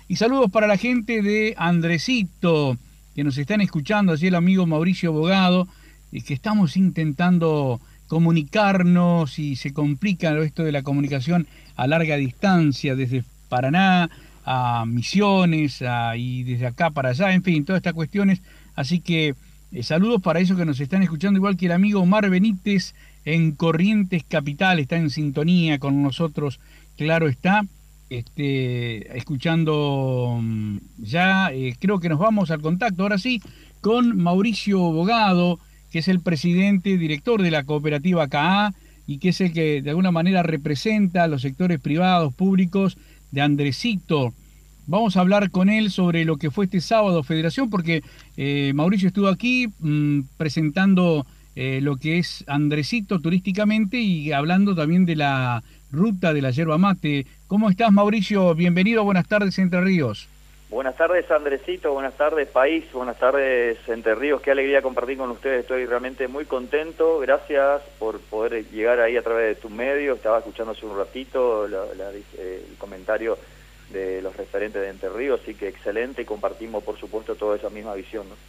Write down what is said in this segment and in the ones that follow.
Y saludos para la gente de Andresito, que nos están escuchando, allí el amigo Mauricio Bogado, y que estamos intentando comunicarnos y se complica esto de la comunicación a larga distancia, desde Paraná a Misiones y desde acá para allá, en fin, todas estas cuestiones. Así que saludos para ellos que nos están escuchando, igual que el amigo Omar Benítez en Corrientes Capital, está en sintonía con nosotros, claro está. Escuchando ya, creo que nos vamos al contacto, ahora sí, con Mauricio Bogado, que es el presidente, director de la cooperativa KA y que es el que de alguna manera representa a los sectores privados, públicos de Andresito. Vamos a hablar con él sobre lo que fue este sábado Federación, porque Mauricio estuvo aquí presentando lo que es Andresito turísticamente y hablando también de la ruta de la yerba mate. ¿Cómo estás, Mauricio? Bienvenido, buenas tardes, Entre Ríos. Buenas tardes, Andresito, buenas tardes, país, buenas tardes, Entre Ríos. Qué alegría compartir con ustedes, estoy realmente muy contento. Gracias por poder llegar ahí a través de tu medio. Estaba escuchando hace un ratito el comentario de los referentes de Entre Ríos, así que excelente, y compartimos, por supuesto, toda esa misma visión, ¿no?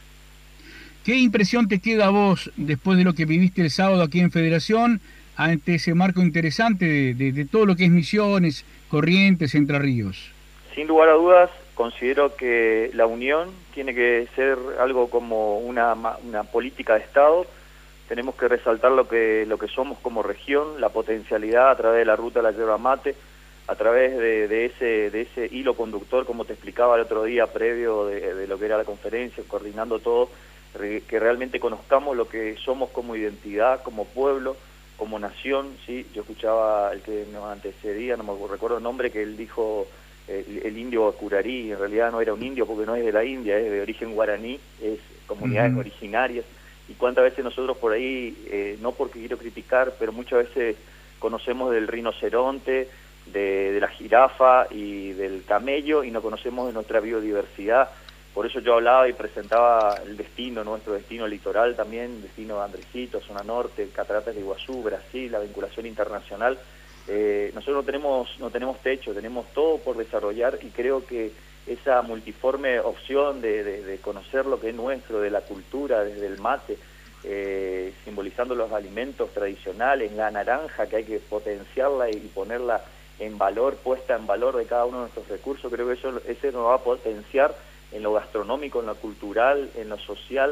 ¿Qué impresión te queda a vos después de lo que viviste el sábado aquí en Federación, ante ese marco interesante de todo lo que es Misiones, Corrientes, Entre Ríos? Sin lugar a dudas, considero que la unión tiene que ser algo como una política de Estado. Tenemos que resaltar lo que somos como región, la potencialidad a través de la ruta de la yerba mate, a través de ese hilo conductor, como te explicaba el otro día, previo de lo que era la conferencia, coordinando todo, que realmente conozcamos lo que somos como identidad, como pueblo, como nación, ¿sí? Yo escuchaba el que nos antecedía, no me recuerdo el nombre, que él dijo el indio Curarí. En realidad no era un indio porque no es de la India, es de origen guaraní, es comunidades originarias. Y cuántas veces nosotros por ahí, no porque quiero criticar, pero muchas veces conocemos del rinoceronte, de la jirafa y del camello, y no conocemos de nuestra biodiversidad. Por eso yo hablaba y presentaba el destino, nuestro destino litoral también, destino de Andresito, zona norte, Cataratas de Iguazú, Brasil, la vinculación internacional. Nosotros no tenemos techo, tenemos todo por desarrollar, y creo que esa multiforme opción de conocer lo que es nuestro, de la cultura, desde el mate, simbolizando los alimentos tradicionales, la naranja, que hay que potenciarla y ponerla en valor, puesta en valor de cada uno de nuestros recursos. Creo que ese nos va a potenciar en lo gastronómico, en lo cultural, en lo social,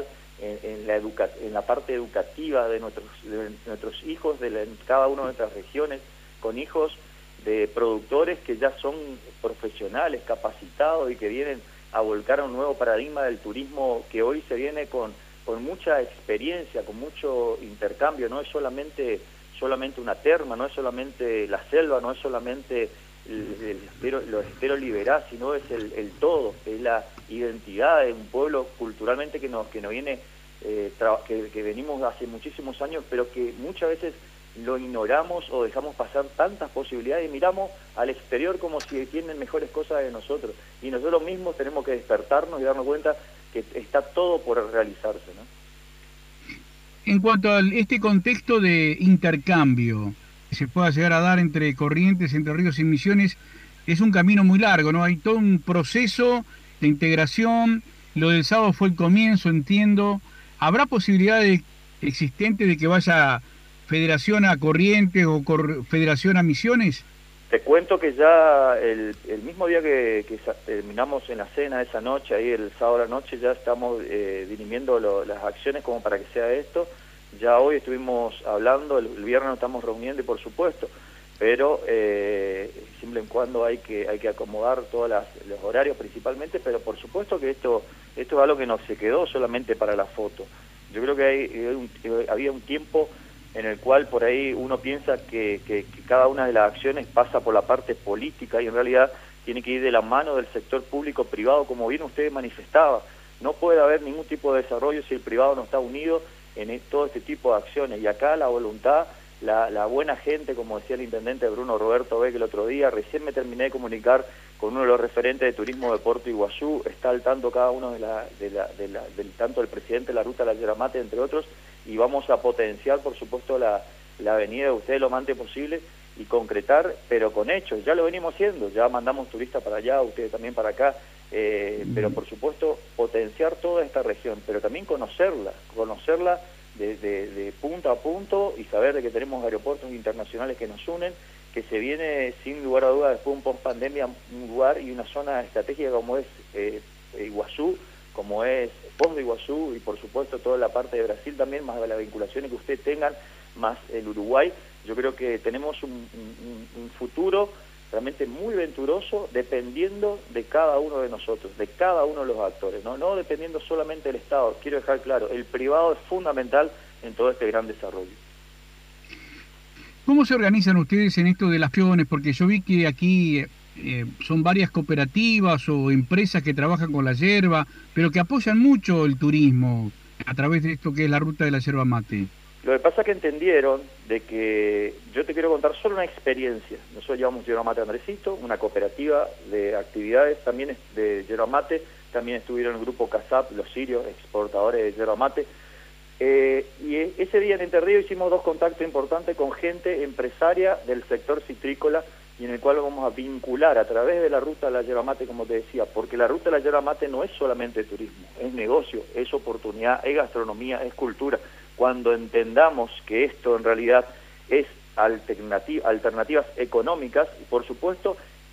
en la parte educativa de nuestros hijos, en cada una de nuestras regiones, con hijos de productores que ya son profesionales, capacitados, y que vienen a volcar a un nuevo paradigma del turismo que hoy se viene con mucha experiencia, con mucho intercambio. No es solamente una terma, no es solamente la selva, no es solamente los esteros liberados, sino es el todo, es la identidad de un pueblo culturalmente que nos viene, que venimos hace muchísimos años, pero que muchas veces lo ignoramos o dejamos pasar tantas posibilidades y miramos al exterior como si tienen mejores cosas de nosotros. Y nosotros mismos tenemos que despertarnos y darnos cuenta que está todo por realizarse, ¿no? En cuanto a este contexto de intercambio que se pueda llegar a dar entre Corrientes, Entre Ríos y Misiones, es un camino muy largo, ¿no? Hay todo un proceso de integración. Lo del sábado fue el comienzo, entiendo. ¿Habrá posibilidad existente de que vaya Federación a Corrientes o Federación a Misiones? Te cuento que ya el mismo día que terminamos en la cena esa noche, ahí el sábado a la noche, ya estamos dirimiendo las acciones como para que sea esto. Ya hoy estuvimos hablando, el viernes nos estamos reuniendo, y por supuesto, pero siempre y cuando hay que acomodar todos los horarios principalmente, pero por supuesto que esto es algo que no se quedó solamente para la foto. Yo creo que había un tiempo en el cual por ahí uno piensa que cada una de las acciones pasa por la parte política, y en realidad tiene que ir de la mano del sector público-privado, como bien usted manifestaba. No puede haber ningún tipo de desarrollo si el privado no está unido en todo este tipo de acciones. Y acá la voluntad, la buena gente, como decía el intendente Bruno Roberto Beck el otro día, recién me terminé de comunicar con uno de los referentes de turismo de Puerto Iguazú, está al tanto cada uno del tanto del presidente de la ruta de la yerba mate, entre otros, y vamos a potenciar, por supuesto, la avenida de ustedes lo más antes posible, y concretar, pero con hechos. Ya lo venimos haciendo, ya mandamos turistas para allá, ustedes también para acá, pero por supuesto potenciar toda esta región, pero también conocerla de punto a punto y saber de que tenemos aeropuertos internacionales que nos unen, que se viene sin lugar a dudas después de un post-pandemia un lugar y una zona estratégica como es Iguazú, como es Foz de Iguazú y por supuesto toda la parte de Brasil también, más de las vinculaciones que ustedes tengan, más el Uruguay. Yo creo que tenemos un futuro realmente muy venturoso dependiendo de cada uno de nosotros, de cada uno de los actores, no dependiendo solamente del Estado. Quiero dejar claro, el privado es fundamental en todo este gran desarrollo. ¿Cómo se organizan ustedes en esto de las acciones? Porque yo vi que aquí son varias cooperativas o empresas que trabajan con la yerba, pero que apoyan mucho el turismo a través de esto que es la ruta de la yerba mate. Lo que pasa es que entendieron de que yo te quiero contar solo una experiencia. Nosotros llevamos Yerba Mate Andresito, una cooperativa de actividades también de yerba mate, también estuvieron el grupo CASAP, los sirios, exportadores de yerba mate. Y ese día en Entre Ríos hicimos 2 contactos importantes con gente empresaria del sector citrícola y en el cual vamos a vincular a través de la ruta de la yerba mate, como te decía, porque la ruta de la yerba mate no es solamente turismo, es negocio, es oportunidad, es gastronomía, es cultura. Cuando entendamos que esto en realidad es alternativas económicas, y por supuesto,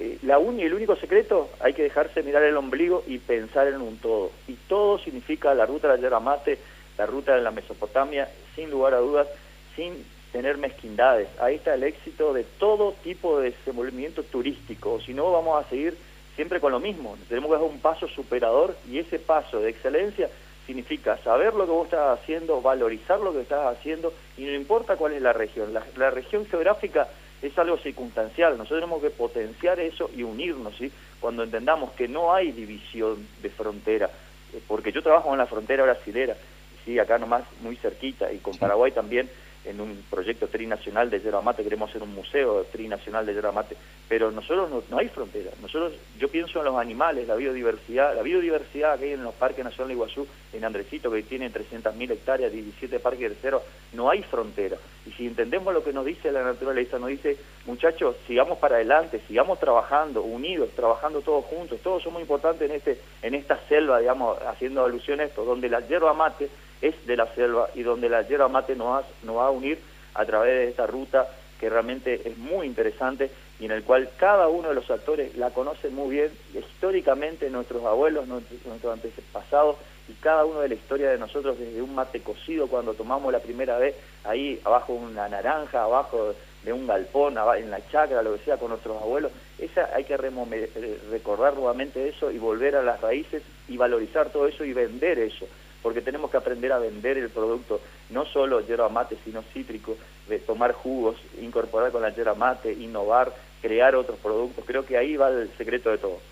el único secreto, hay que dejarse mirar el ombligo y pensar en un todo. Y todo significa la ruta de la yerba mate, la ruta de la Mesopotamia, sin lugar a dudas, sin tener mezquindades. Ahí está el éxito de todo tipo de desenvolvimiento turístico, o si no vamos a seguir siempre con lo mismo. Tenemos que dar un paso superador y ese paso de excelencia significa saber lo que vos estás haciendo, valorizar lo que estás haciendo y no importa cuál es la región. La región geográfica es algo circunstancial, nosotros tenemos que potenciar eso y unirnos, ¿sí? Cuando entendamos que no hay división de frontera, porque yo trabajo en la frontera brasilera, ¿sí? Acá nomás muy cerquita y con Paraguay también en un proyecto trinacional de yerba mate, queremos hacer un museo trinacional de yerba mate, pero nosotros no hay frontera. Yo pienso en los animales, la biodiversidad que hay en los parques nacionales de Iguazú, en Andresito, que tiene 300.000 hectáreas, 17 parques de cero, no hay frontera. Y si entendemos lo que nos dice la naturaleza, nos dice, muchachos, sigamos para adelante, sigamos trabajando, unidos, trabajando todos juntos, todos somos importantes en esta selva, digamos, haciendo alusión a esto, donde la yerba mate es de la selva y donde la yerba mate nos va a unir a través de esta ruta que realmente es muy interesante y en el cual cada uno de los actores la conoce muy bien, históricamente nuestros abuelos, nuestros antepasados y cada uno de la historia de nosotros desde un mate cocido cuando tomamos la primera vez ahí abajo de una naranja, abajo de un galpón, en la chacra, lo que sea, con nuestros abuelos. Hay que recordar nuevamente eso y volver a las raíces y valorizar todo eso y vender eso, porque tenemos que aprender a vender el producto, no solo yerba mate, sino cítrico, de tomar jugos, incorporar con la yerba mate, innovar, crear otros productos. Creo que ahí va el secreto de todo.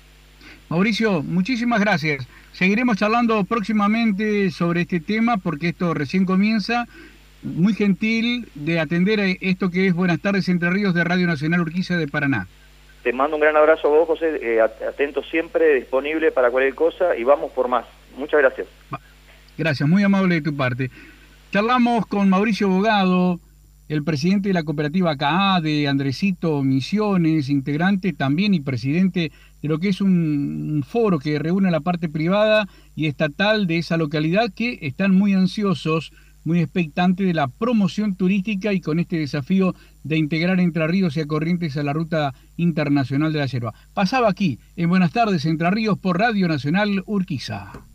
Mauricio, muchísimas gracias. Seguiremos charlando próximamente sobre este tema porque esto recién comienza. Muy gentil de atender a esto que es Buenas tardes Entre Ríos de Radio Nacional Urquiza de Paraná. Te mando un gran abrazo a vos, José, atento siempre, disponible para cualquier cosa y vamos por más. Muchas gracias. Gracias, muy amable de tu parte. Charlamos con Mauricio Bogado, el presidente de la cooperativa CAA de Andresito Misiones, integrante también y presidente de lo que es un foro que reúne a la parte privada y estatal de esa localidad, que están muy ansiosos, muy expectantes de la promoción turística y con este desafío de integrar Entre Ríos y a Corrientes a la ruta internacional de la yerba. Pasaba aquí en Buenas tardes Entre Ríos por Radio Nacional Urquiza.